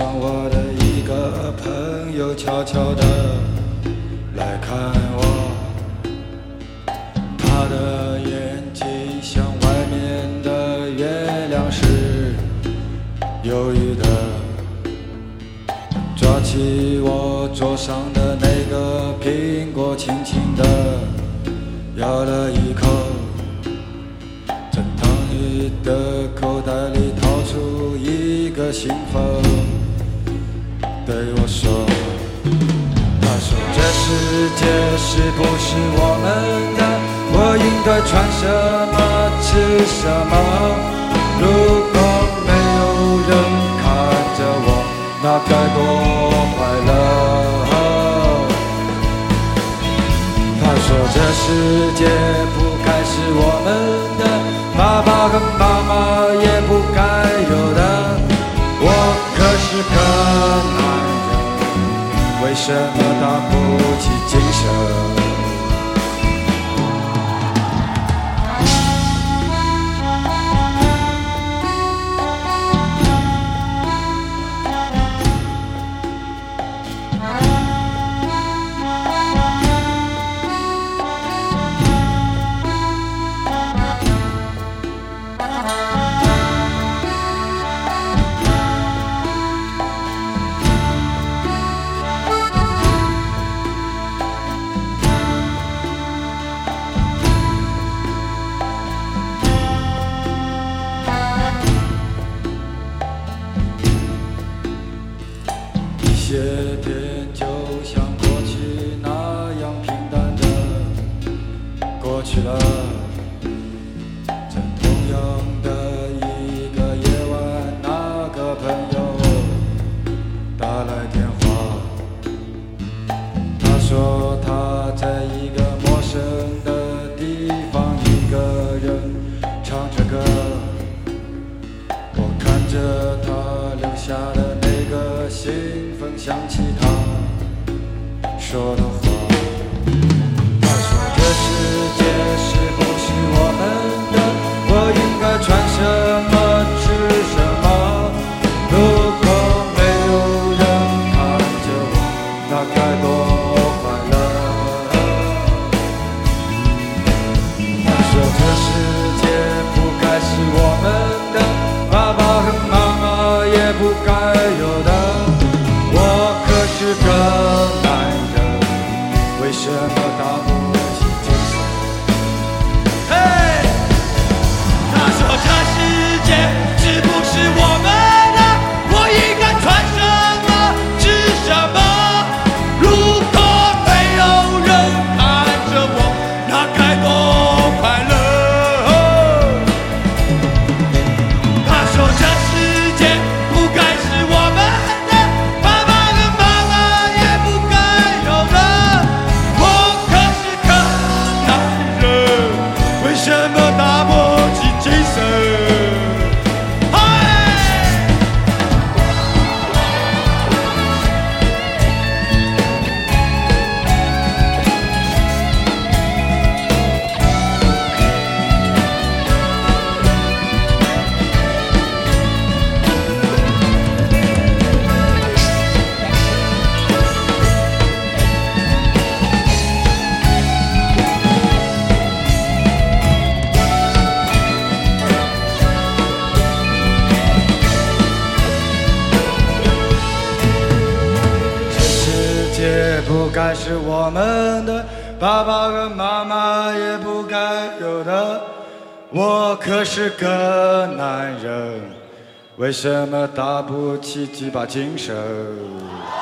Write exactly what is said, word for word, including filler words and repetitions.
上我的一个朋友悄悄地来看我，他的眼睛像外面的月亮时忧郁的抓起我桌上的那个苹果，轻轻地咬了一口，正当你的口袋里掏出一个信封对我说，他说这世界是不是我们的，我应该穿什么吃什么，如果没有人看着我，那该多快乐。他说这世界不该是我们的，爸爸和妈妈也不该有的，我可是个男人，为什么打不起精神。一些天就像过去那样平淡的过去了，在同样的一个夜晚，那个朋友打来电话，他说他在一个陌生的地方一个人唱着歌，我看着他留下的那个信封，想起他说的话，他说这世界是不是我们的，我应该穿什么吃什么，如果没有人看着我，那该多快乐。他说这世界不该是我们的，爸爸和妈妈也不该有的，我可是个男人，为什么打不起精神。 嘿，他说这世界是不是我们的，我应该穿什么吃什么，如果没有人看着我，那该多快乐。他说这世界不该是我们的，爸爸和妈妈也不该有的，我可是个男人，为什么打不起精神。 不该是我们的，爸爸和妈妈也不该有的，我可是个男人，为什么打不起几把精神。